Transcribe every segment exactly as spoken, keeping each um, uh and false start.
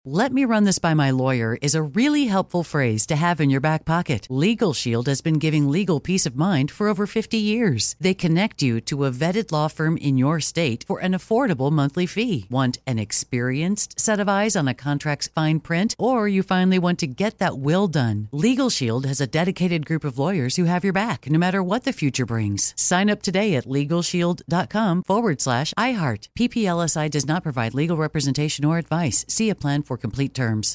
"Let me run this by my lawyer" is a really helpful phrase to have in your back pocket. Legal Shield has been giving legal peace of mind for over fifty years. They connect you to a vetted law firm in your state for an affordable monthly fee. Want an experienced set of eyes on a contract's fine print? Or you finally want to get that will done? Legal Shield has a dedicated group of lawyers who have your back, no matter what the future brings. Sign up today at LegalShield.com forward slash iHeart. P P L S I does not provide legal representation or advice. See a plan for complete terms.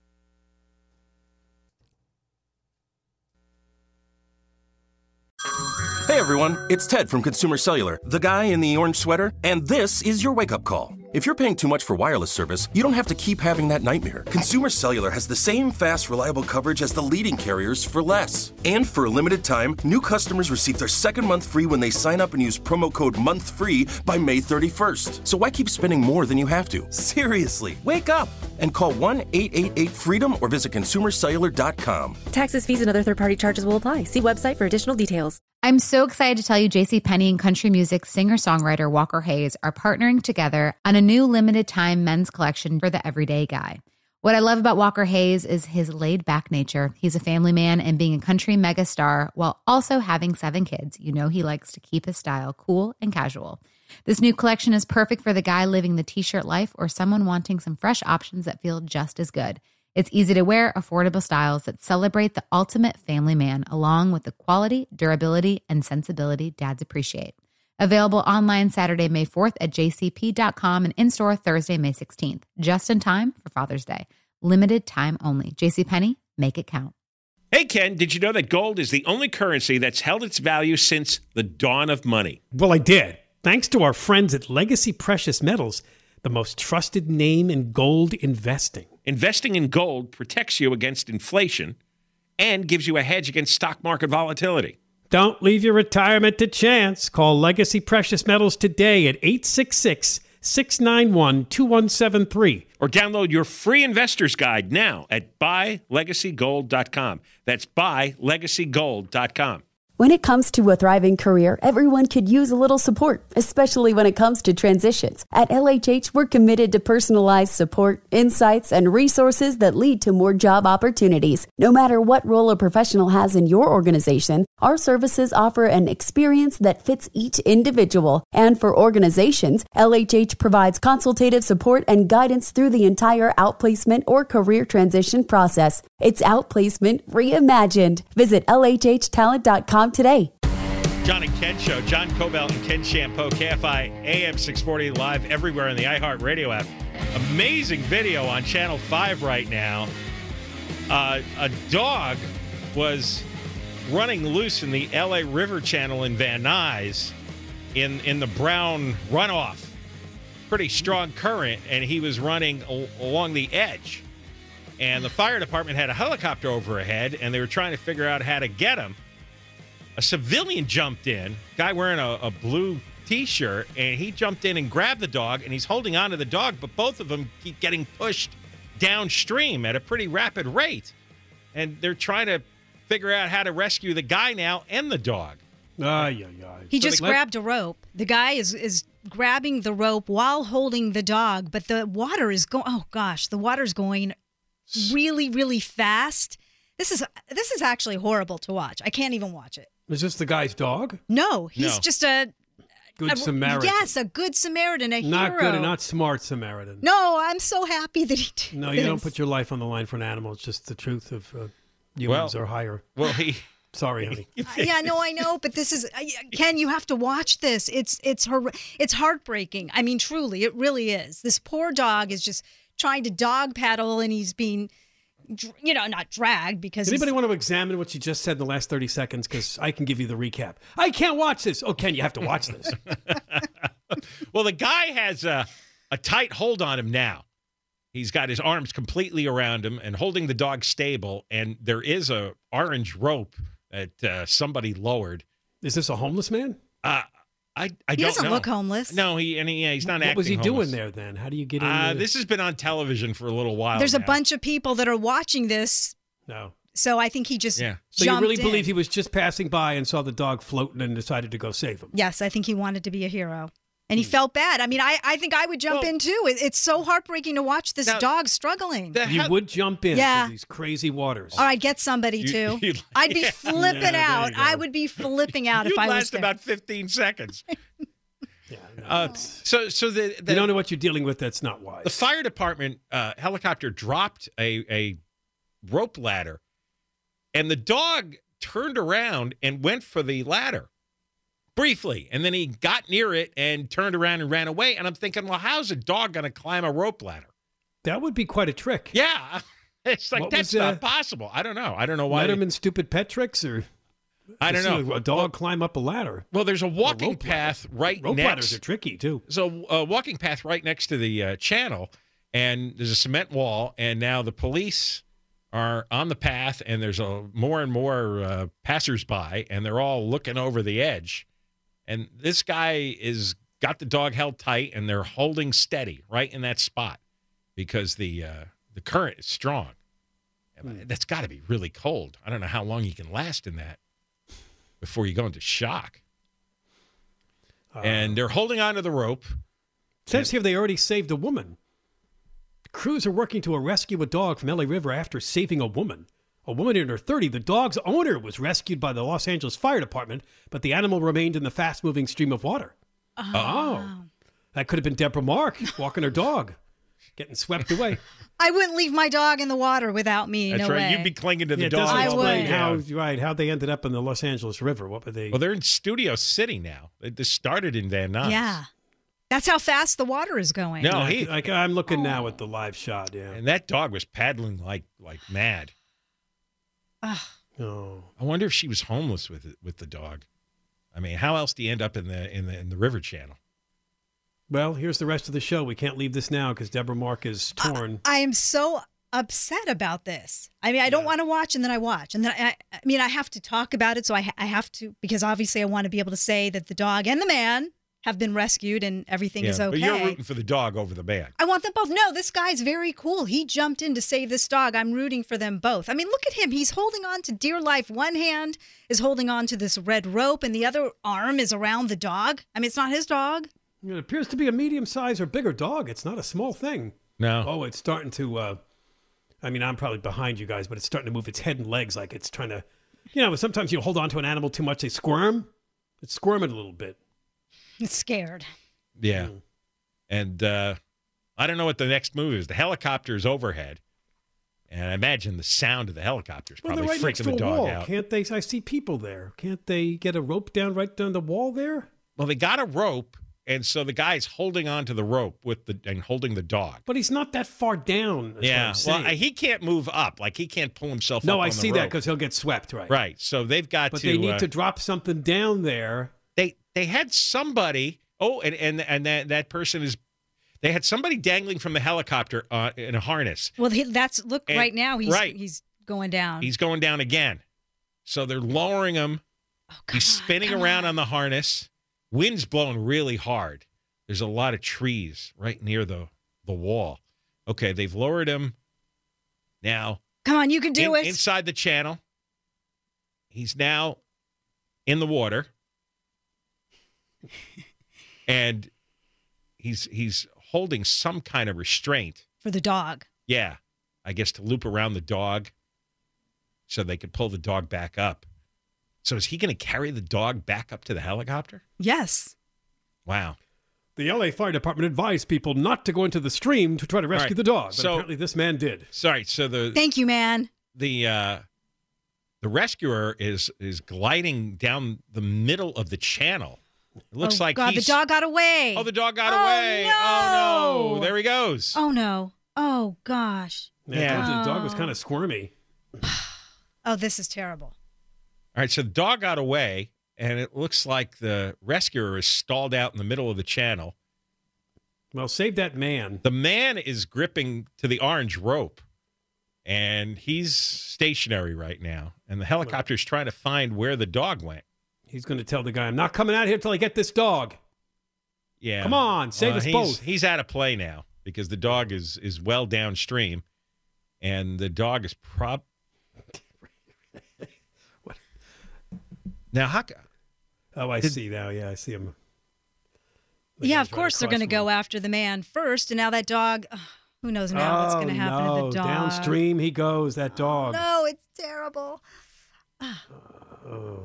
Hey everyone, it's Ted from Consumer Cellular, the guy in the orange sweater, and this is your wake-up call. If you're paying too much for wireless service, you don't have to keep having that nightmare. Consumer Cellular has the same fast, reliable coverage as the leading carriers for less. And for a limited time, new customers receive their second month free when they sign up and use promo code MONTHFREE by May thirty-first. So why keep spending more than you have to? Seriously, wake up and call one eight eight eight FREEDOM or visit consumer cellular dot com. Taxes, fees, and other third-party charges will apply. See website for additional details. I'm so excited to tell you JCPenney and country music singer-songwriter Walker Hayes are partnering together on a new limited-time men's collection for the everyday guy. What I love about Walker Hayes is his laid-back nature. He's a family man, and being a country megastar while also having seven kids, you know he likes to keep his style cool and casual. This new collection is perfect for the guy living the t-shirt life or someone wanting some fresh options that feel just as good. It's easy to wear, affordable styles that celebrate the ultimate family man, along with the quality, durability, and sensibility dads appreciate. Available online Saturday, May fourth at j c p dot com and in-store Thursday, May sixteenth. Just in time for Father's Day. Limited time only. JCPenney, make it count. Hey, Ken, did you know that gold is the only currency that's held its value since the dawn of money? Well, I did. Thanks to our friends at Legacy Precious Metals, the most trusted name in gold investing. Investing in gold protects you against inflation and gives you a hedge against stock market volatility. Don't leave your retirement to chance. Call Legacy Precious Metals today at eight six six, six nine one, two one seven three. Or download your free investor's guide now at buy legacy gold dot com. That's buy legacy gold dot com. When it comes to a thriving career, everyone could use a little support, especially when it comes to transitions. At L H H, we're committed to personalized support, insights, and resources that lead to more job opportunities. No matter what role a professional has in your organization, our services offer an experience that fits each individual. And for organizations, L H H provides consultative support and guidance through the entire outplacement or career transition process. It's outplacement reimagined. Visit L H H talent dot com today. John and Ken Show. John Cobell and Ken Shampoo, K F I A M six forty, live everywhere in the iHeart Radio app. Amazing video on Channel five right now. Uh, a dog was running loose in the L A River Channel in Van Nuys in, in the Brown runoff. Pretty strong current, and he was running a- along the edge. And the fire department had a helicopter overhead, and they were trying to figure out how to get him. A civilian jumped in, guy wearing a, a blue T-shirt, and he jumped in and grabbed the dog, and he's holding on to the dog, but both of them keep getting pushed downstream at a pretty rapid rate. And they're trying to figure out how to rescue the guy now and the dog. Ay, ay, ay. He So just they let- grabbed a rope. The guy is, is grabbing the rope while holding the dog, but the water is going, oh gosh, the water's going really, really fast. This is this is actually horrible to watch. I can't even watch it. Is this the guy's dog? No, he's No. just a Good a- Samaritan. Yes, a good Samaritan, a Not hero. good and not smart Samaritan. No, I'm so happy that he did No, you don't this. put your life on the line for an animal. It's just the truth of uh, humans Well- are higher. Well, he... Sorry, honey. Uh, yeah, no, I know, but this is uh, Ken. You have to watch this. It's it's hor- it's heartbreaking. I mean, truly, it really is. This poor dog is just trying to dog paddle, and he's being, dr- you know, not dragged because. Does anybody he's- want to examine what you just said in the last thirty seconds? Because I can give you the recap. I can't watch this. Oh, Ken, you have to watch this. Well, the guy has a, a tight hold on him now. He's got his arms completely around him and holding the dog stable, and there is a orange rope that uh, somebody lowered. Is this a homeless man? Uh, I, I He don't doesn't know. look homeless. No, he and he, yeah, he's not What acting was he homeless. doing there then? How do you get in Uh, there? this has been on television for a little while There's a now. bunch of people that are watching this, No. so I think he just Yeah. So you jumped really in. believe he was just passing by and saw the dog floating and decided to go save him? Yes, I think he wanted to be a hero. And he felt bad. I mean, I, I think I would jump Well, in too. It, it's so heartbreaking to watch this now, dog struggling. The You hell- would jump in Yeah. to these crazy waters. Or I'd get somebody You- to. you'd- I'd be yeah. flipping Yeah, there out. you go. I would be flipping out You'd if I was last there. about fifteen seconds. Yeah, no, Uh, it's- so, so the, the you don't know what you're dealing with. That's not wise. the fire department uh, helicopter dropped a, a rope ladder, and the dog turned around and went for the ladder briefly, and then he got near it and turned around and ran away. And I'm thinking, well, how's a dog going to climb a rope ladder? That would be quite a trick. Yeah, it's like What that's was, uh, not possible. I don't know. I don't know why. Letterman's stupid pet tricks, or I don't see know. a dog climb up a ladder. Well, there's a walking rope path right Rope ladders next. are tricky too. So a walking path right next to the uh, channel, and there's a cement wall, and now the police are on the path, and there's a more and more uh, passersby, and they're all looking over the edge, and this guy is got the dog held tight, and they're holding steady right in that spot because the uh, the current is strong. Hmm. That's got to be really cold. I don't know how long you can last in that before you go into shock. Uh, And they're holding onto the rope. says here they already saved a woman. Crews are working to rescue a dog from L A River after saving a woman. A woman in her thirties. The dog's owner was rescued by the Los Angeles Fire Department, but the animal remained in the fast-moving stream of water. Oh. That could have been Deborah Mark walking her dog, getting swept away. I wouldn't leave my dog in the water without me. That's no right. way. You'd be clinging to the Yeah, it dog. doesn't I all explain day. would. how right how they ended up in the Los Angeles River. What were they? Well, they're in Studio City now. They just started in Van Nuys. Yeah. That's how fast the water is going. No, like, he like, I'm looking now at the live shot. Yeah. and that dog was paddling like like mad. Oh. I wonder if she was homeless with it, with the dog. I mean, how else do you end up in the in the in the river channel? Well, here's the rest of the show. We can't leave this now because Deborah Mark is torn. I am so upset about this. I mean, I don't want to watch, and then I watch, and then I, I mean, I have to talk about it. So I, I have to, because obviously I want to be able to say that the dog and the man have been rescued and everything is okay. But you're rooting for the dog over the man. I want them both. No, this guy's very cool. He jumped in to save this dog. I'm rooting for them both. I mean, look at him. He's holding on to dear life. One hand is holding on to this red rope, and the other arm is around the dog. I mean, it's not his dog. It appears to be a medium-sized or bigger dog. It's not a small thing. No. Oh, it's starting to, uh, I mean, I'm probably behind you guys, but it's starting to move its head and legs like it's trying to, you know, sometimes you hold on to an animal too much, they squirm. It's squirming a little bit. It's scared. Yeah. And uh, I don't know what the next move is. The helicopter is overhead. And I imagine the sound of the helicopter is Well, probably they're right next freaking to the a dog wall. out. Can't they? I see people there. Can't they get a rope down right down the wall there? Well, they got a rope, and so the guy's holding onto the rope with the and holding the dog. But he's not that far down. That's Yeah. what Well, I'm saying. he can't move up. Like, he can't pull himself no, up I on see the that rope. because he'll get swept, right? Right. So they've got But to. they need uh, to drop something down there. They they had somebody. Oh, and and and that that person is. They had somebody dangling from the helicopter uh, in a harness. Well, he, that's look And- right now. He's right. he's going down. He's going down again. So they're lowering him. oh, come He's on, spinning come around on. on the harness. Wind's blowing really hard. There's a lot of trees right near the the wall. Okay, they've lowered him. Now Come on, you can do in- it. inside the channel. He's now in the water. And he's he's holding some kind of restraint. For the dog. Yeah, I guess to loop around the dog so they could pull the dog back up. So is he going to carry the dog back up to the helicopter? Yes. Wow. The L A Fire Department advised people not to go into the stream to try to rescue right. the dog. But So- apparently this man did. Sorry. So the Thank you, man. the uh, the rescuer is is gliding down the middle of the channel. It looks oh, like God, he's, the dog got away. Oh, the dog got Oh, away. no. Oh no! There he goes. Oh no. Oh gosh. Yeah. The dog was Oh. kind of squirmy. Oh, this is terrible. All right. So the dog got away, and it looks like the rescuer is stalled out in the middle of the channel. Well, save that man. The man is gripping to the orange rope, and he's stationary right now. And the helicopter's trying to find where the dog went. He's going to tell the guy, I'm not coming out here till I get this dog. Yeah, Come on, save us he's, both. He's out of play now because the dog is is well downstream, and the dog is prob. What? Now, how? ca- Oh, I Did- see now. Yeah, I see him. Yeah, of course they're going to go after the man first, and now that dog. Ugh, who knows now oh, what's going to happen no. to the dog? Downstream he goes. That dog. No, it's terrible. Oh.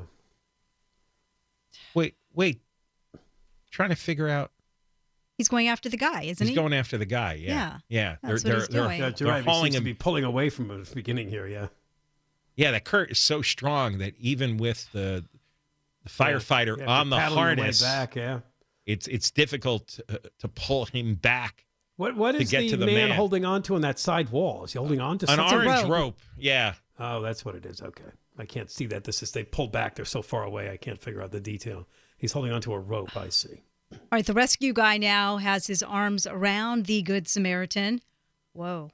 Wait, wait. Trying to figure out. He's going after the guy, isn't He's he? going after the guy. Yeah, Yeah. yeah. That's they're what he's they're, doing. Yeah, they're you're right. He hauling seems to him. be pulling away from the beginning here. Yeah. Yeah, that Kurt is so strong that even with the, the firefighter Yeah, on the paddling away harness, back. Yeah. it's it's difficult to, to pull him back. What what to is get the, to the man, man. holding on to on that side wall? Is he holding on to An something? orange rope. rope. Yeah. Oh, that's what it is. Okay. I can't see that. This is they pulled back. They're so far away. I can't figure out the detail. He's holding onto a rope. I see. All right, the rescue guy now has his arms around the Good Samaritan. Whoa.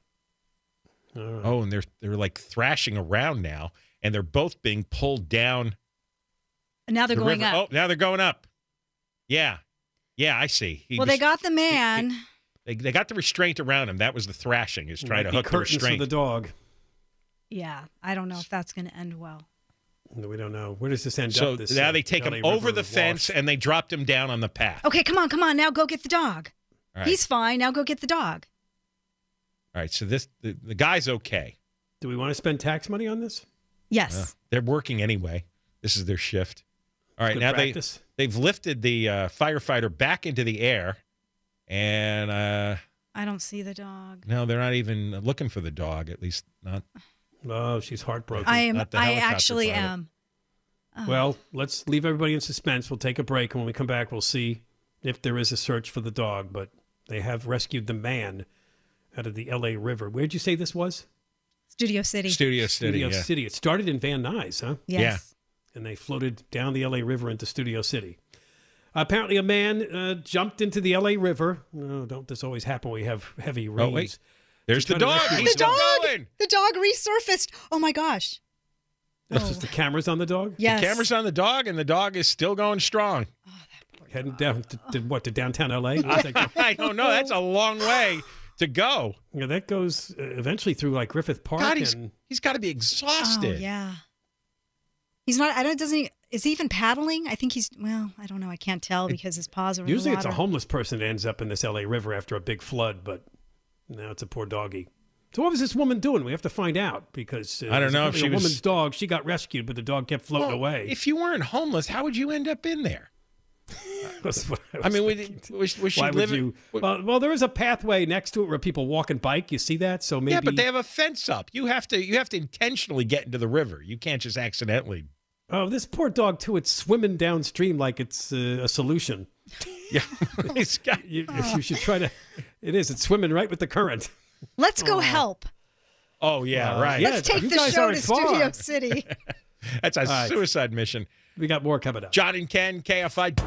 All right. Oh, and they're they're like thrashing around now, and they're both being pulled down. And now they're the going river. up. Oh, now they're going up. Yeah, yeah, I see. He well, was- they got the man. They, they got the restraint around him. That was the thrashing. Is trying Might to be hook the curtains restraint. for the dog. Yeah, I don't know if that's going to end well. We don't know. Where does this end So up? This, now uh, they take L A him River over the wash? fence and they dropped him down on the path. Okay, come on, come on. Now go get the dog. All right. He's fine. Now go get the dog. All right. So this the, the guy's okay. Do we want to spend tax money on this? Yes. Uh, they're working anyway. This is their shift. All right. Good Now practice. they they've lifted the uh, firefighter back into the air, and uh, I don't see the dog. no, they're not even looking for the dog. At least not. Oh, she's heartbroken. I am. Not the I helicopter actually pilot. am. Oh. Well, let's leave everybody in suspense. We'll take a break, and when we come back, we'll see if there is a search for the dog. But they have rescued the man out of the L A River. Where'd you say this was? Studio City. Studio City. Studio yeah. City. It started in Van Nuys, huh? Yes. And they floated down the L A River into Studio City. Apparently, a man uh, jumped into the L A River. Oh, don't this always happen when we have heavy rains? Oh wait, there's the trying to dog. rescue He's the still dog. going. The dog resurfaced. Oh my gosh. That's Oh. just the cameras on the dog? Yes. The camera's on the dog, and the dog is still going strong. Heading down to, to what, to downtown L A? Where's that go? I don't know. That's a long way to go. Yeah, that goes uh, eventually through like Griffith Park. God, he's and he's got to be Oh exhausted. yeah. He's not. I don't. Doesn't he? Is he even paddling? I think he's. Well, I don't know. I can't tell because his paws are in usually the it's a water. homeless person that ends up in this L A River after a big flood, but now it's a poor doggy. So what was this woman doing? We have to find out because uh, I don't know if apparently she a was- woman's dog. She got rescued, but the dog kept floating Well, away. If you weren't homeless, how would you end up in there? That's what I, I was mean, thinking. would, was, was she Why would living? you? would- Well, well, there is a pathway next to it where people walk and bike. You see that? So maybe. yeah, but they have a fence up. You have to you have to intentionally get into the river. You can't just accidentally. Oh, this poor dog too. It's swimming downstream like it's uh, a solution. Yeah, He's got- You, you should try to. It is. It's swimming right with the current. Let's go help. oh yeah, Uh, right. yeah. Let's take you the guys show aren't to far. Studio City. That's a All right. suicide mission. We got more coming up. John and Ken, K F I.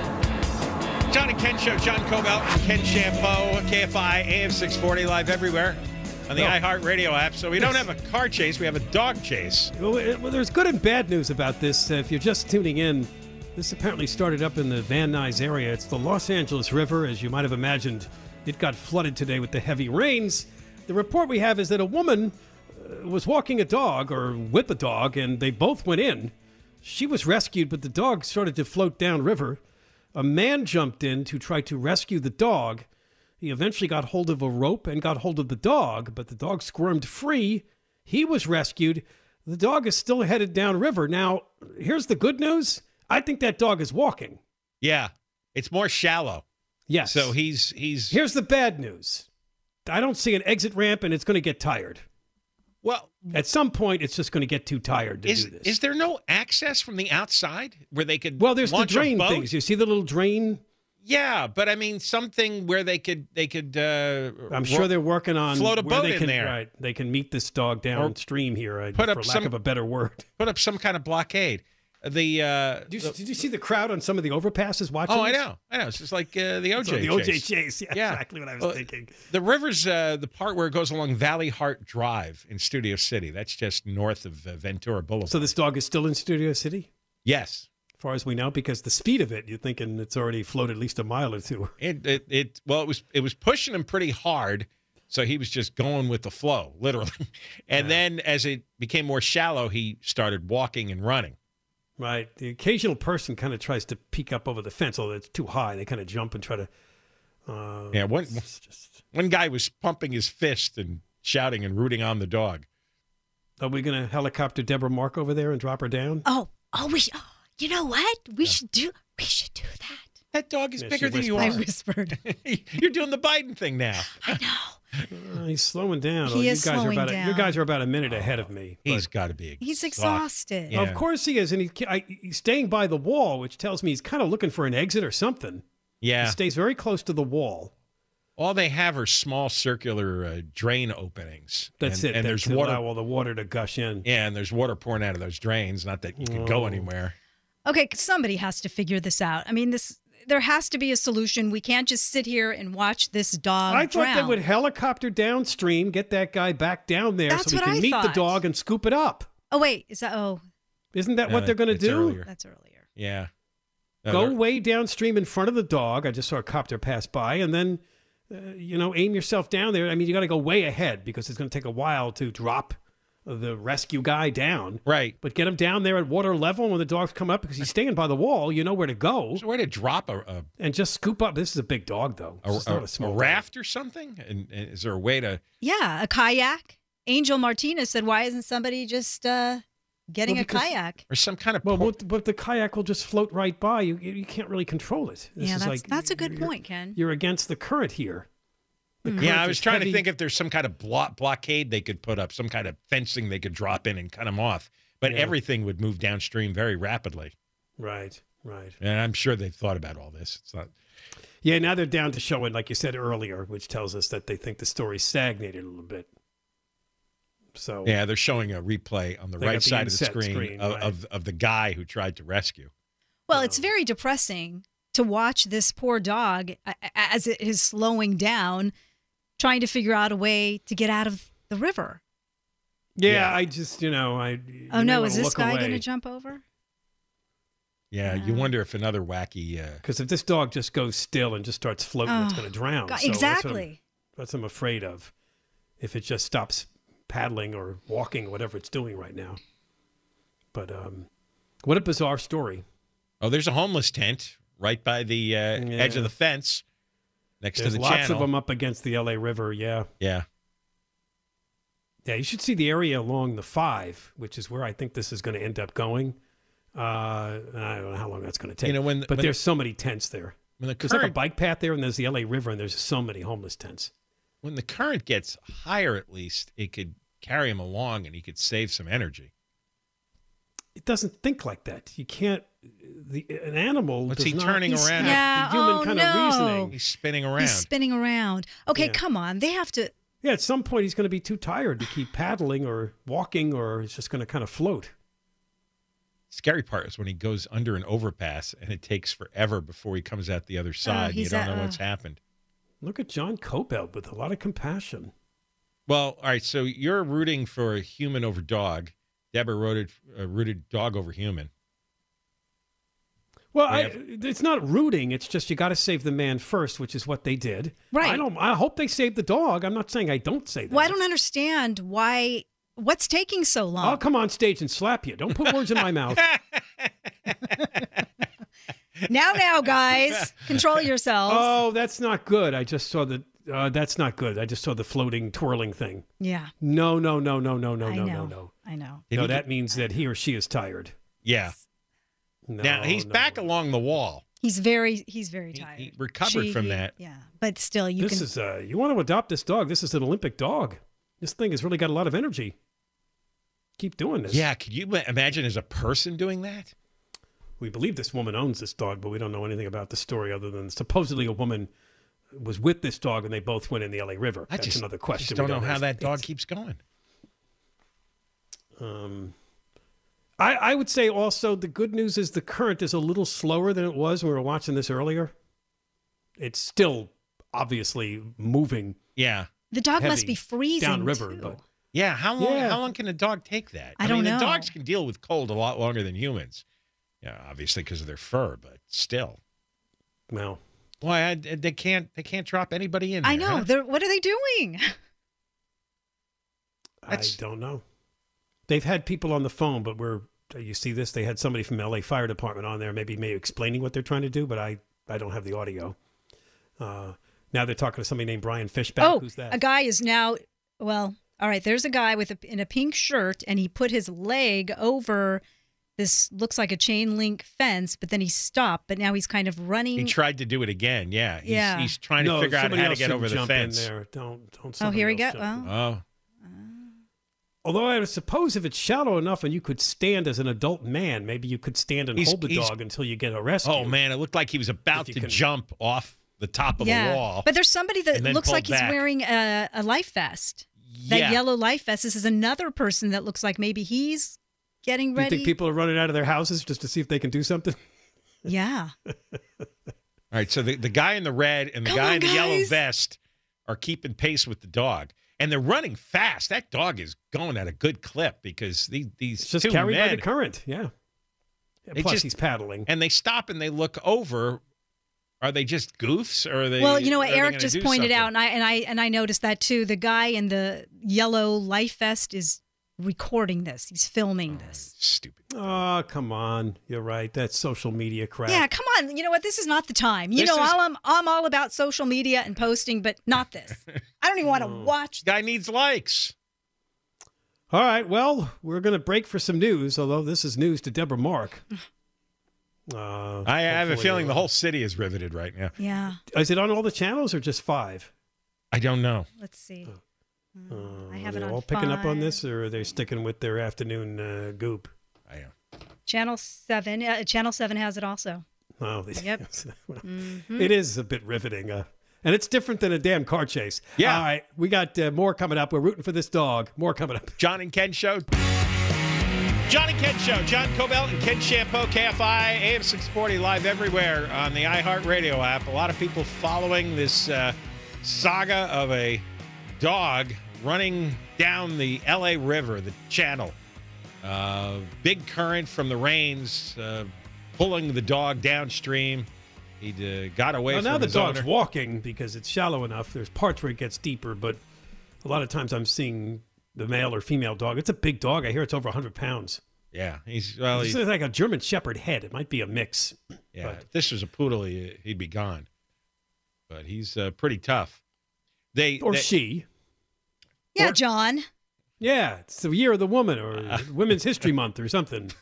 John and Ken Show. John Cobalt and Ken Shampoo, K F I, A M six forty, live everywhere on the No. iHeartRadio app. So we don't have a car chase, we have a dog chase. Well, it- well, there's good and bad news about this. Uh, if you're just tuning in, this apparently started up in the Van Nuys area. It's the Los Angeles River, as you might have imagined. It got flooded today with the heavy rains. The report we have is that a woman uh, was walking a dog, or with a dog, and they both went in. She was rescued, but the dog started to float downriver. A man jumped in to try to rescue the dog. He eventually got hold of a rope and got hold of the dog, but the dog squirmed free. He was rescued. The dog is still headed downriver. Now, here's the good news. I think that dog is walking. Yeah, it's more shallow. Yes. So he's he's Here's the bad news. I don't see an exit ramp, and it's going to get tired. well. At some point, it's just going to get too tired to Is do this. is there no access from the outside where they could? well, there's the launch a drain boat? things. You see the little drain? Yeah, but I mean something where they could they could. Uh, I'm sure they're working on float a where boat they in can, there. Right, they can meet this dog downstream here, uh, put for up lack some- of a better word. put up some kind of blockade. The, uh, Did you, the- did you see the crowd on some of the overpasses watching? oh, I this? know, I know. It's just like uh, the O J. So the O J chase. chase. Yeah, Yeah. exactly what I was Well, thinking. The river's uh, the part where it goes along Valley Heart Drive in Studio City. That's just north of uh, Ventura Boulevard. So this dog is still in Studio City, yes, as far as we know, because the speed of it, you're thinking it's already floated at least a mile or two. it, it it well, it was it was pushing him pretty hard, so he was just going with the flow, literally. And then as it became more shallow, he started walking and running. Right. The occasional person kind of tries to peek up over the fence, although it's too high. They kind of jump and try to. Uh, yeah, one, just... one guy was pumping his fist and shouting and rooting on the dog. Are we going to helicopter Deborah Mark over there and drop her down? Oh, oh, we. Sh- you know what? We yeah. should do. We should do that. That dog is yeah, bigger than you are. I whispered. You're doing the Biden thing now. I know. Uh, he's slowing down. He oh, is you guys slowing are about down. A, you guys are about a minute ahead of me. He's got to be. He's exhausted. Yeah. Of course he is, and he, I, he's staying by the wall, which tells me he's kind of looking for an exit or something. Yeah. He stays very close to the wall. All they have are small circular uh, drain openings. That's and, it. And That's there's water. Allow all the water to gush in. Yeah, and there's water pouring out of those drains. Not that you can oh. go anywhere. Okay, somebody has to figure this out. I mean, this. There has to be a solution. We can't just sit here and watch this dog I drown. thought they would helicopter downstream, get that guy back down there That's so we what can I meet thought. the dog and scoop it up. Oh, wait. Is that, oh. Isn't that No, what they're going to it's do? Earlier. That's earlier. Yeah. No, Go they're- way downstream in front of the dog. I just saw a copter pass by, and then, uh, you know, aim yourself down there. I mean, you got to go way ahead because it's going to take a while to drop the rescue guy down. Right. But get him down there at water level, and when the dogs come up, because he's staying by the wall, you know where to go. So where to drop a a, and just scoop up. This is a big dog, though. a, This is a, not a small a raft or something? And, and is there a way to? Yeah, a kayak. Angel Martinez said, why isn't somebody just uh, getting Well, a because- kayak? Or some kind of. Well, por- but, but the kayak will just float right by. You you can't really control it. This Yeah, is that's, like, that's a good you're- point, Ken. You're against the current here. The current yeah, I is was trying heavy. to think if there's some kind of block, blockade they could put up, some kind of fencing they could drop in and cut them off. But Yeah. everything would move downstream very rapidly. Right, right. And I'm sure they've thought about all this. It's not. Yeah, now they're down to showing, like you said earlier, which tells us that they think the story stagnated a little bit. So Yeah, they're showing a replay on the They right got the side of the inset screen, screen, of, right. of of the guy who tried to rescue. Well, it's very depressing to watch this poor dog a- a- as it is slowing down, trying to figure out a way to get out of the river. yeah, Yeah. I just you know I. you Oh, may no. wanna Is this look guy away. going to jump over? Yeah, you wonder if another wacky. Uh, Because if this dog just goes still and just starts floating, it's Oh, going to drown. God, So that's what I'm- exactly. That's what I'm afraid of. If it just stops paddling or walking, whatever it's doing right now. But um, what a bizarre story. oh, there's a homeless tent right by the uh, edge Yeah. of the fence, next There's to the lots channel. of them up against the L A River. Yeah. Yeah. Yeah, you should see the area along the five, which is where I think this is going to end up going. Uh, and I don't know how long that's going to take. You know, when- but when there's so many tents there. When the There's like a current bike path there, and there's the L A River, and there's so many homeless tents. when the current gets higher, at least it could carry him along, and he could save some energy. It doesn't think like that. You can't. The an animal. What's does he not turning have around? Yeah, The human oh, kind no. of reasoning. He's spinning around. He's spinning around. Okay, Yeah. come on. They have to. Yeah, at some point he's going to be too tired to keep paddling or walking, or he's just going to kind of float. Scary part is when he goes under an overpass, and it takes forever before he comes out the other side. and you he's don't at- know what's uh, happened. Look at John Cobell with a lot of compassion. Well, all right. So you're rooting for a human over dog. Deborah rooted uh, rooted dog over human. Well, We I, have- it's not rooting. It's just you got to save the man first, which is what they did. Right. I don't. I hope they saved the dog. I'm not saying I don't say that. Well, I don't understand why. What's taking so long? I'll come on stage and slap you. Don't put words in my mouth. Now, now, guys, control yourselves. Oh, that's not good. I just saw the. Uh, that's not good. I just saw the floating, twirling thing. Yeah, No, no, no, no, no, no, I no, know. no, no. I know. Did No, he that get- means that he or she is tired. Yeah. No, now he's no. back along the wall. He's very, he's very He- tired. he recovered She- from he- that. Yeah, but still, you This can. is. Uh, you want to adopt this dog? This is an Olympic dog. This thing has really got a lot of energy. Keep doing this. Yeah. Could you ma- imagine as a person doing that? We believe this woman owns this dog, but we don't know anything about the story other than supposedly a woman was with this dog and they both went in the L A River. I That's just, another question. just don't we know how ask. that dog It's- keeps going. Um, I, I would say also the good news is the current is a little slower than it was when we were watching this earlier. It's still obviously moving Yeah. the dog must heavy be freezing downriver, too. but Yeah. How long? Yeah. How long can a dog take that? I don't mean, know. The dogs can deal with cold a lot longer than humans. Yeah, obviously because of their fur, but still. well, Why I, they can't? They can't drop anybody in. I there, know. huh? They're, what are they doing? That's- I don't know. They've had people on the phone, but we're you see this? They had somebody from L A Fire Department on there, maybe maybe explaining what they're trying to do, but I, I don't have the audio. Uh, now they're talking to somebody named Brian Fishback. Oh, Who's that? a guy is now, well, all right, there's a guy with a, in a pink shirt, and he put his leg over this, looks like a chain link fence, but then he stopped, but now he's kind of running. He tried to do it again. Yeah. He's, Yeah. he's trying to No, figure out somebody how to else get over shouldn't the jump in fence. there. Don't, don't Oh, somebody here we else go. jump in. Well, Oh. Although I would suppose if it's shallow enough and you could stand as an adult man, maybe you could stand and He's- hold the he's- dog until you get a rescue. Oh, man. It looked like he was about If to you can- jump off the top of yeah. the wall. But there's somebody that and then looks pulled like he's back. wearing a, a life vest. That yeah. yellow life vest. This is another person that looks like maybe he's getting Do you ready. think people are running out of their houses just to see if they can do something? Yeah. All right, so the, the guy in the red and the Come guy on, in the yellow guys. vest are keeping pace with the dog. And they're running fast. That dog is going at a good clip because these, these It's just two carried by men, the current. Yeah. Yeah, They plus, just- he's paddling. and they stop and they look over. Are they just goofs or are they? Well, you know what are they Eric gonna just do pointed something? out, and I and I and I noticed that too. The guy in the yellow life vest is recording this. He's filming this. Stupid. Oh, come on. You're right. That's social media crap. Yeah, come on. You know what? This is not the time. You This know, is- I'm I'm all about social media and posting, but not this. I don't even want to watch. Guy needs likes. All right. Well, we're going to break for some news, although this is news to Deborah Mark. Uh, I have a hopefully, feeling the uh, whole city is riveted right now. Yeah. Is it on all the channels or just five? I don't know. Let's see. Uh, I have are it they on all picking up on five. this, or are they sticking with their afternoon uh, goop? I am. Channel seven. Uh, Channel seven has it also. Oh, they- Yep. well, Mhm. It is a bit riveting. Uh, and it's different than a damn car chase. Yeah. All right. We got uh, more coming up. We're rooting for this dog. More coming up. John and Ken Show. John and Ken Show. John Cobell and Ken Champeau, K F I, A M six forty, live everywhere on the iHeartRadio app. A lot of people following this uh, saga of a dog running down the L A River, the channel. Uh, big current from the rains, uh, pulling the dog downstream. He uh, got away Well, from now the his dog's owner. walking because it's shallow enough. There's parts where it gets deeper, but a lot of times I'm seeing the male or female dog. It's a big dog. I hear it's over one hundred pounds. Yeah, he's well. It's He's, like a German Shepherd head. It might be a mix. yeah, but- if this was a poodle, he, he'd be gone. But he's uh, pretty tough. They Or they- she. Yeah, Or- John. Yeah, it's the year of the woman or Uh. Women's History Month or something.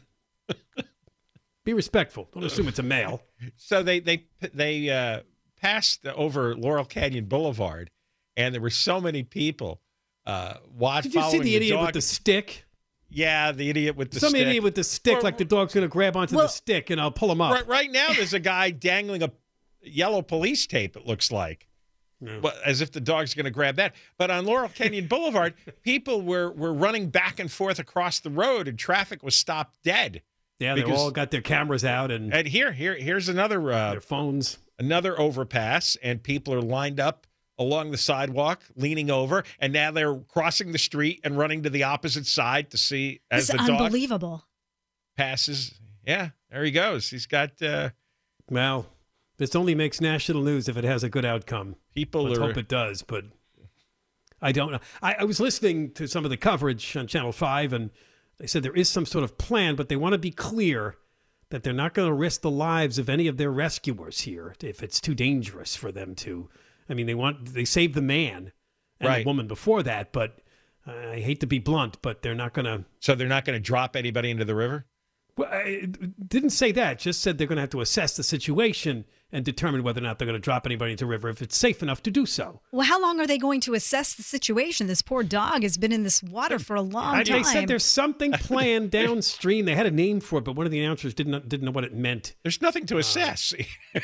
Be respectful. Don't assume it's a male. So they they they uh, passed over Laurel Canyon Boulevard, and there were so many people uh, watch Did you see following the idiot dog. with the stick? Yeah, the idiot with the Some stick. idiot with the stick, Or- like the dog's going to grab onto Well- the stick and I'll pull him up. Right, right now, there's a guy dangling a yellow police tape. It looks like, Yeah. well, as if the dog's going to grab that. But on Laurel Canyon Boulevard, people were were running back and forth across the road, and traffic was stopped dead. Yeah, they because- all got their cameras out and And here, here, here's another uh, their phones. another overpass, and people are lined up along the sidewalk, leaning over, and now they're crossing the street and running to the opposite side to see as This the is dog unbelievable. passes. Yeah, there he goes. He's got uh, Well, this only makes national news if it has a good outcome. people Let's are. hope it does, but I don't know. I, I was listening to some of the coverage on Channel five, and they said there is some sort of plan, but they want to be clear that they're not going to risk the lives of any of their rescuers here if it's too dangerous for them to. I mean, they want they saved the man and Right. the woman before that, but I hate to be blunt, but they're not going to. So they're not going to drop anybody into the river? Well, I didn't say that. Just said they're going to have to assess the situation and determine whether or not they're going to drop anybody into the river if it's safe enough to do so. Well, how long are they going to assess the situation? This poor dog has been in this water for a long I, time. they said there's something planned downstream. They had a name for it, but one of the announcers didn't didn't know what it meant. There's nothing to assess.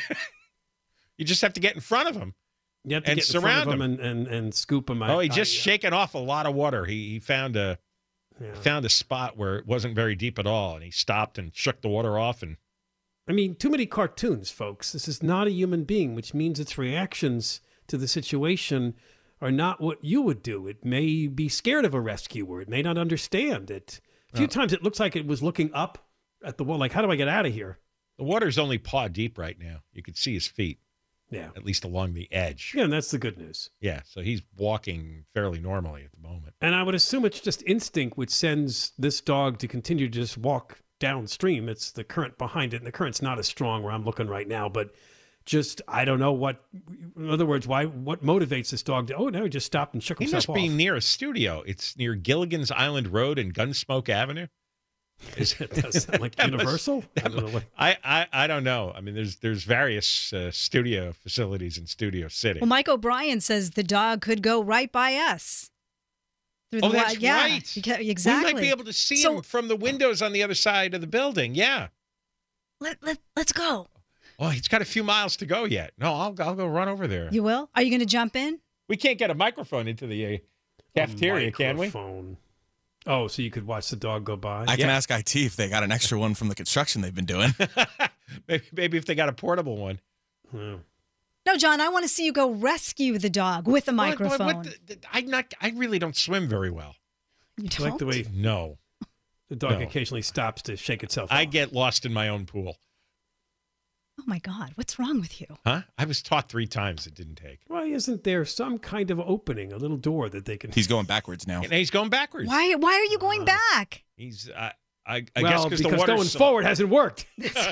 You just have to get in front of him. You have to And get in front surround of them him. and, and, and scoop them. Oh, I, he just I, shaken off a lot of water. He he found a yeah. found a spot where it wasn't very deep at all, and he stopped and shook the water off. And I mean, too many cartoons, folks. This is not a human being, which means its reactions to the situation are not what you would do. It may be scared of a rescuer. It may not understand it. A few Oh. times it looks like it was looking up at the wall, like, how do I get out of here? the water's only paw deep right now. You could see his feet. Yeah. at least along the edge. Yeah, and that's the good news. Yeah, so he's walking fairly normally at the moment. And I would assume it's just instinct which sends this dog to continue to just walk downstream. It's the current behind it, and the current's not as strong where I'm looking right now, but just, I don't know what, in other words, why, what motivates this dog to, oh, no, he just stopped and shook He himself must off. be near a studio. It's near Gilligan's Island Road and Gunsmoke Avenue. It does sound like That must- Universal. I don't know what. I, I, I don't know. I mean, there's there's various uh, studio facilities in Studio City. Well, Mike O'Brien says the dog could go right by us. Through Oh, the that's wi- yeah, right. beca- exactly. We might be able to see So- him from the windows on the other side of the building. Yeah. Let, let, let's go. Oh, he's got a few miles to go yet. No, I'll I'll go run over there. You will? Are you going to jump in? We can't get a microphone into the uh, cafeteria, can we? Microphone. Oh, so you could watch the dog go by? I can Yeah. ask I T if they got an extra one from the construction they've been doing. maybe, maybe if they got a portable one. Yeah. No, John, I want to see you go rescue the dog with a What- what- microphone. what the- the- I not. I really don't swim very well. You I don't? like the way No, the dog No. occasionally stops to shake itself I off. get lost in my own pool. Oh, my God. What's wrong with you? Huh? I was taught three times. It didn't take. Why isn't there some kind of opening, a little door that they can... He's going backwards now. And he's going backwards. Why, why are you going back? He's. Uh, I, I well, guess because the water's going so- forward hasn't worked.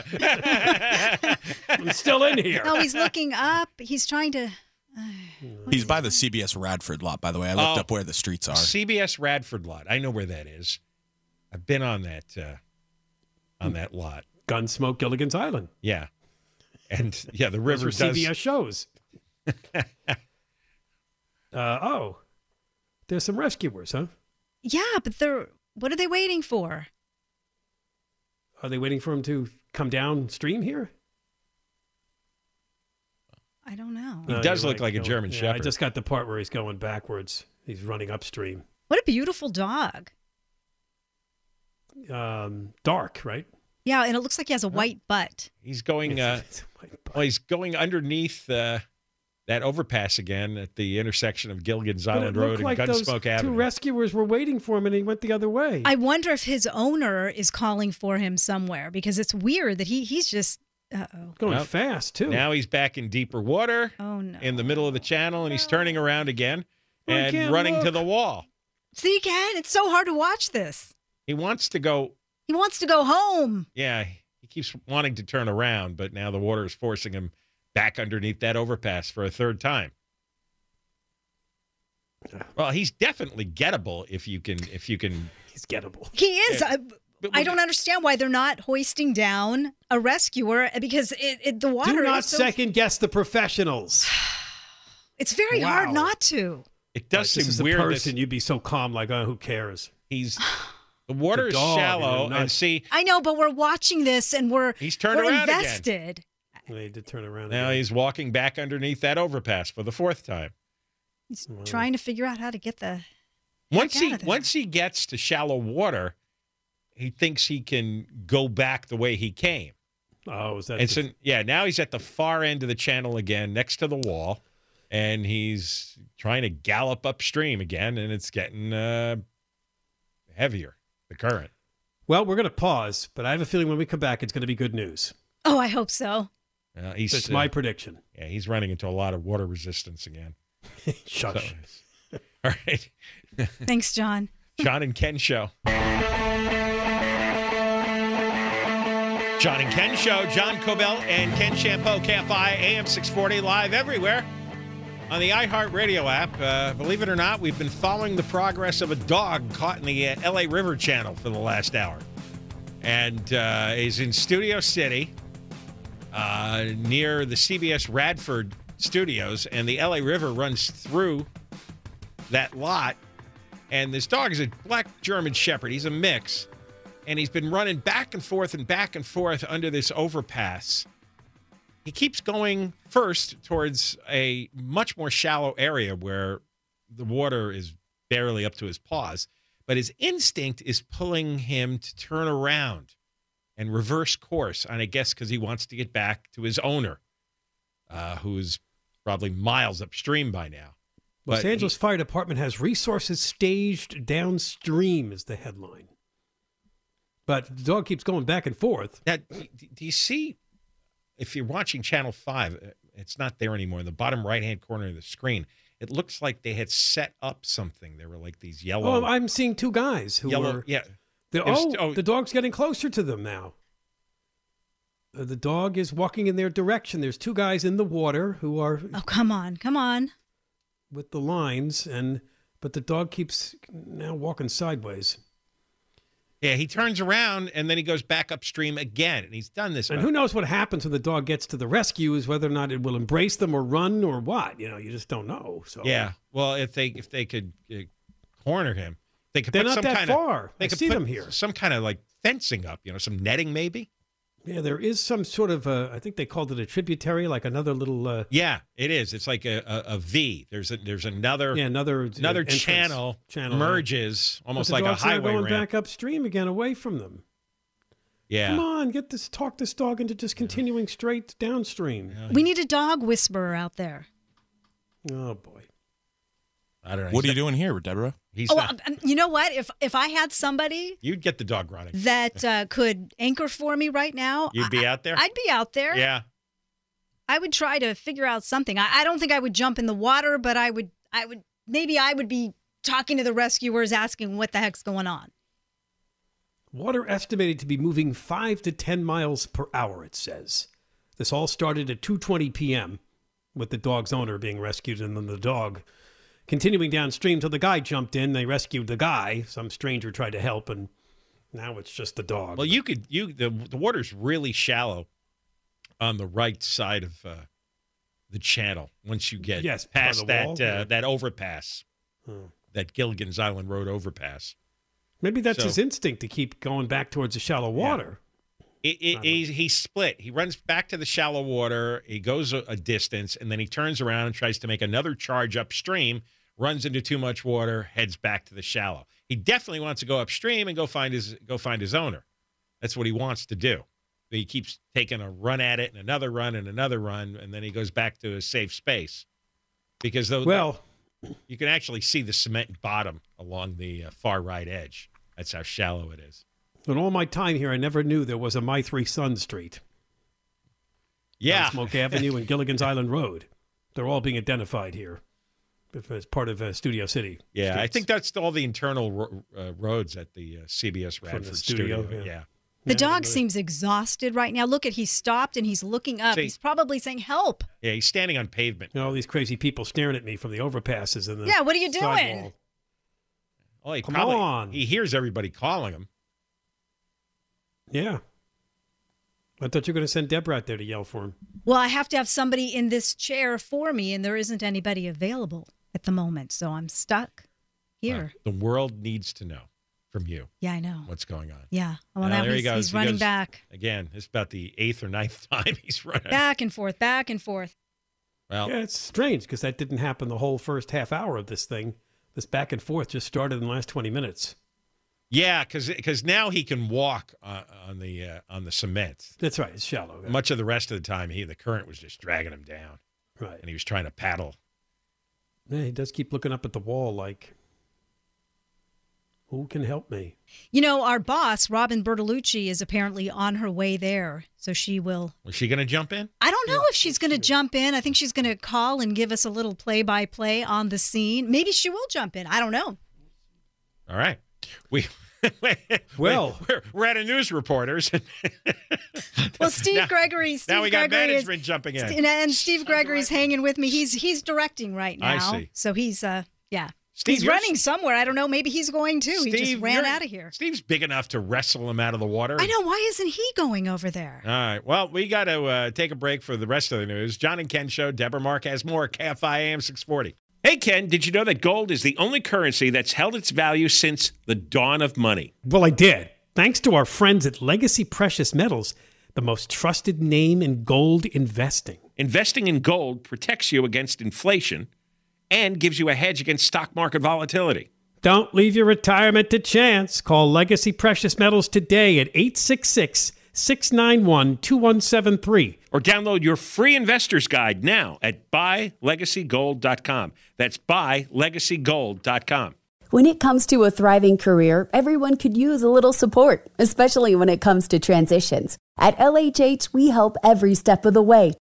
I'm still in here. No, he's looking up. He's trying to. He's by the C B S Radford lot, by the way. I looked Oh. up where the streets are. C B S Radford lot. I know where that is. I've been on that uh, on that lot. Gunsmoke, Gilligan's Island. Yeah, and yeah, the Those river were does. C B S shows. uh, oh, there's some rescuers, huh? Yeah, but they're. What are they waiting for? Are they waiting for him to come downstream here? I don't know. He No, does you're look right. like a Going- German yeah, I Shepherd. just got the part where he's going backwards. He's running upstream. What a beautiful dog. Um, dark, right? Yeah, and it looks like he has a white butt. He's going. Uh, well, he's going underneath uh, that overpass again at the intersection of Gilligan's But it Island looked Road like and those Gunsmoke two Avenue. rescuers were waiting for him, and he went the other way. I wonder if his owner is calling for him somewhere because it's weird that he he's just. Uh oh. Going Well, fast too. Now he's back in deeper water Oh no. in the middle of the channel, and he's turning around again I and can't running to look. the wall. See, Ken, it's so hard to watch this. He wants to go. He wants to go home. Yeah, he keeps wanting to turn around, but now the water is forcing him back underneath that overpass for a third time. Well, he's definitely gettable if you can. If you can. He's gettable. He is. Yeah. I, But I when- don't understand why they're not hoisting down a rescuer because it, it the water Do not is so, second guess the professionals. It's very Wow. hard not to. It does Like, seem this is weird a that person, you'd be so calm, like, oh, who cares? he's the water The is dog, shallow, you know, not- and see I know, but we're watching this and we're He's turned we're around again. invested. They need to turn around. now again. he's walking back underneath that overpass for the fourth time. He's trying to figure out how to get the. Once Heck he outta there. once he gets to shallow water, he thinks he can go back the way he came. Oh, is that? And the- so, yeah, now he's at the far end of the channel again, next to the wall, and he's trying to gallop upstream again, and it's getting uh, heavier, the current. well, we're going to pause, but I have a feeling when we come back, it's going to be good news. Oh, I hope so. Uh, he's That's uh, my prediction. yeah, he's running into a lot of water resistance again. Shush. So- all right, Thanks, John. John and Ken show. John and Ken show. John Cobell and Ken Shampoo, K F I, A M six forty, live everywhere on the iHeartRadio app. Uh, believe it or not, we've been following the progress of a dog caught in the uh, L A River Channel for the last hour. And uh, is in Studio City uh, near the C B S Radford studios. And the L A River runs through that lot. And this dog is a black German Shepherd. He's a mix. And he's been running back and forth and back and forth under this overpass. He keeps going first towards a much more shallow area where the water is barely up to his paws. But his instinct is pulling him to turn around and reverse course. And I guess because he wants to get back to his owner, uh, who's probably miles upstream by now. Los But he- Angeles Fire Department has resources staged downstream, is the headline. But the dog keeps going back and forth. That do you see? If you're watching Channel Five, it's not there anymore. In the bottom right-hand corner of the screen, it looks like they had set up something. There were like these yellow. Oh, I'm seeing two guys who yellow, are. Yeah. Oh, oh, the dog's getting closer to them now. Uh, the dog is walking in their direction. There's two guys in the water who are. Oh, come on, come on. With the lines, and but the dog keeps now walking sideways. Yeah, he turns around and then he goes back upstream again, and he's done this. And who knows what happens when the dog gets to the rescue is whether or not it will embrace them or run or what. You know, you just don't know. So yeah, well, if they if they could uh, corner him, they could. They're put not some that kind far. Of, they I could see put them here. Some kind of like fencing up, you know, some netting maybe. Yeah, there is some sort of a, I think they called it a tributary, like another little. Uh, yeah, it is. It's like a, a, a V. There's a there's another. Yeah, another another entrance, channel, channel merges yeah. almost but the like a dog's now highway going ramp. back upstream again, away from them. Yeah. Come on, get this, talk this dog into just continuing straight downstream. Yeah. We need a dog whisperer out there. Oh boy. I don't know. What He's are you not, doing here, Deborah? He's Oh, not, um, you know what? If if I had somebody you'd get the dog running. that uh, could anchor for me right now, You'd be I, out there? I'd be out there. Yeah. I would try to figure out something. I, I don't think I would jump in the water, but I would. I would maybe I would be talking to the rescuers, asking what the heck's going on. Water estimated to be moving five to ten miles per hour, it says. This all started at two twenty p.m. with the dog's owner being rescued and then the dog continuing downstream till the guy jumped in. They rescued the guy. Some stranger tried to help, and now it's just the dog. Well, you could you the the water's really shallow on the right side of uh, the channel once you get yes, by past the that wall, uh, yeah. that overpass, Hmm. that Gilligan's Island Road overpass. Maybe that's So- his instinct to keep going back towards the shallow water. It, it, he's, he's split. He runs back to the shallow water. He goes a, a distance, and then he turns around and tries to make another charge upstream, runs into too much water, heads back to the shallow. He definitely wants to go upstream and go find his go find his owner. That's what he wants to do. He keeps taking a run at it and another run and another run, and then he goes back to a safe space. Because though Well, you can actually see the cement bottom along the uh, far right edge. That's how shallow it is. in all my time here, I never knew there was a My Three Sons Street. Yeah. On Smoke Avenue and Gilligan's Island Road. They're all being identified here as part of uh, Studio City. Yeah, I streets. think that's all the internal ro- uh, roads at the uh, C B S Radford studio, studio. yeah. Yeah. The Yeah, dog really. seems exhausted right now. Look at he stopped and he's looking up. See- He's probably saying help. Yeah, he's standing on pavement. You know, all these crazy people staring at me from the overpasses and the Yeah, what are you doing? sidewall. Oh, he Come probably on. he hears everybody calling him. Yeah. I thought you were going to send Deborah out there to yell for him. Well, I have to have somebody in this chair for me, and there isn't anybody available at the moment, so I'm stuck here. Wow. The world needs to know from you Yeah, I know. what's going on. Yeah. Well, Uh, now there he he's, goes. he's He running goes- back, Again, it's about the eighth or ninth time he's running. back and forth, back and forth. Well, Yeah, it's strange because that didn't happen the whole first half hour of this thing. This back and forth just started in the last twenty minutes. yeah, because now he can walk uh, on the uh, on the cement. That's right. It's shallow. yeah. Much of the rest of the time, he the current was just dragging him down, Right. and he was trying to paddle. Yeah, he does keep looking up at the wall like, who can help me? You know, our boss, Robin Bertolucci, is apparently on her way there, so she will. Was she going to jump in? I don't know if she's going to jump in. I think she's going to call and give us a little play-by-play on the scene. Maybe she will jump in. I don't know. All right. We Well- we're, we're at a news reporters. Well, Steve Now- Gregory. Steve now we got Gregory management is, jumping in. And, and Steve Gregory's hanging with me. He's he's directing right I now. see. So he's uh yeah. Steve, he's you're- running somewhere. I don't know. Maybe he's going too. he just Steve, ran you're- out of here. Steve's big enough to wrestle him out of the water. I know. Why isn't he going over there? All right. Well, we got to uh, take a break for the rest of the news. John and Ken Show. Deborah Mark has more. K F I A M six forty. Hey, Ken, did you know that gold is the only currency that's held its value since the dawn of money? Well, I did. Thanks to our friends at Legacy Precious Metals, the most trusted name in gold investing. Investing in gold protects you against inflation and gives you a hedge against stock market volatility. Don't leave your retirement to chance. Call Legacy Precious Metals today at eight six six, six nine one, two one seven three. Or download your free investor's guide now at buy legacy gold dot com. That's buy legacy gold dot com. When it comes to a thriving career, everyone could use a little support, especially when it comes to transitions. At L H H, we help every step of the way.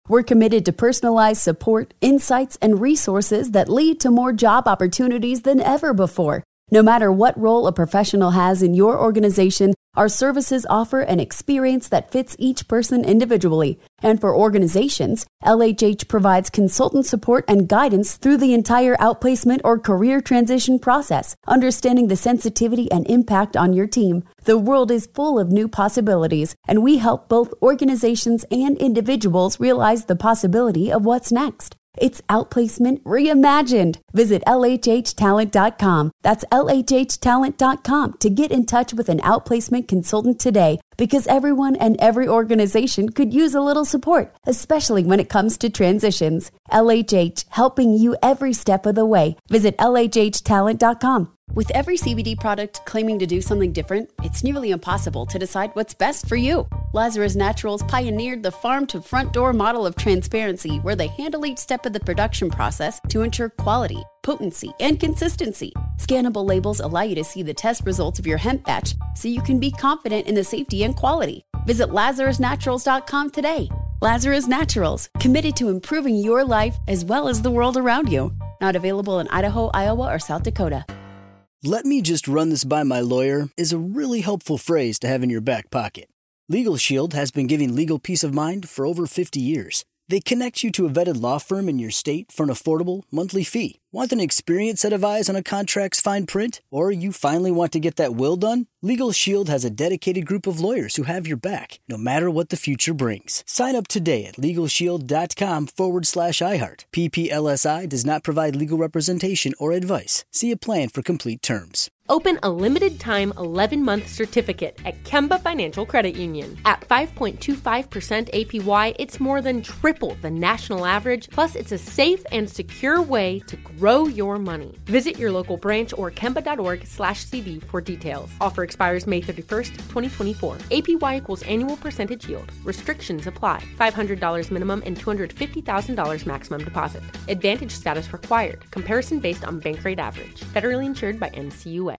we're committed to personalized support, insights, and resources that lead to more job opportunities than ever before. No matter what role a professional has in your organization, our services offer an experience that fits each person individually. And for organizations, L H H provides consultant support and guidance through the entire outplacement or career transition process, understanding the sensitivity and impact on your team. The world is full of new possibilities, and we help both organizations and individuals realize the possibility of what's next. It's outplacement reimagined. Visit L H H talent dot com. That's L H H talent dot com to get in touch with an outplacement consultant today, because everyone and every organization could use a little support, especially when it comes to transitions. L H H, helping you every step of the way. Visit L H H talent dot com. With every C B D product claiming to do something different, it's nearly impossible to decide what's best for you. Lazarus Naturals pioneered the farm-to-front-door model of transparency, where they handle each step of the production process to ensure quality, potency, and consistency. Scannable labels allow you to see the test results of your hemp batch, so you can be confident in the safety and quality. Visit Lazarus Naturals dot com today. Lazarus Naturals, committed to improving your life as well as the world around you. Not available in Idaho, Iowa, or South Dakota. "Let me just run this by my lawyer" is a really helpful phrase to have in your back pocket. Legal Shield has been giving legal peace of mind for over fifty years. They connect you to a vetted law firm in your state for an affordable monthly fee. Want an experienced set of eyes on a contract's fine print? Or you finally want to get that will done? Legal Shield has a dedicated group of lawyers who have your back, no matter what the future brings. Sign up today at LegalShield.com forward slash iHeart. P P L S I does not provide legal representation or advice. See a plan for complete terms. Open a limited-time eleven-month certificate at Kemba Financial Credit Union. At five point two five percent A P Y, it's more than triple the national average, plus it's a safe and secure way to grow your money. Visit your local branch or kemba.org slash CD for details. Offer expires May thirty-first, twenty twenty-four. A P Y equals annual percentage yield. Restrictions apply. five hundred dollars minimum and two hundred fifty thousand dollars maximum deposit. Advantage status required. Comparison based on bank rate average. Federally insured by N C U A.